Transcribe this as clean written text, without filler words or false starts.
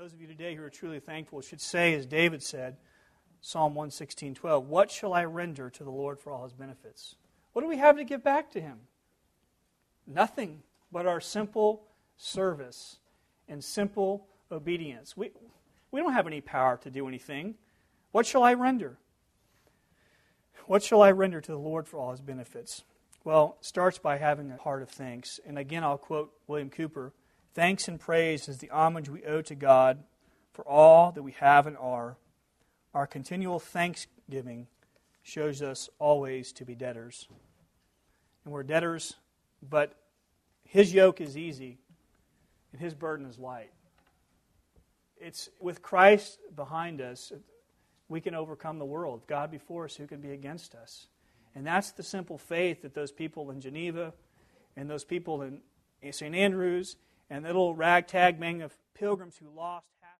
those of you today who are truly thankful should say, as David said, Psalm 116:12, "What shall I render to the Lord for all His benefits?" What do we have to give back to Him? Nothing but our simple service and simple obedience. We don't have any power to do anything. What shall I render? What shall I render to the Lord for all His benefits? Well, it starts by having a heart of thanks. And again, I'll quote William Cooper, "Thanks and praise is the homage we owe to God for all that we have and are. Our continual thanksgiving shows us always to be debtors." And we're debtors, but His yoke is easy and His burden is light. It's with Christ behind us, we can overcome the world. God before us, who can be against us? And that's the simple faith that those people in Geneva and those people in St. Andrews and the little ragtag gang of pilgrims who lost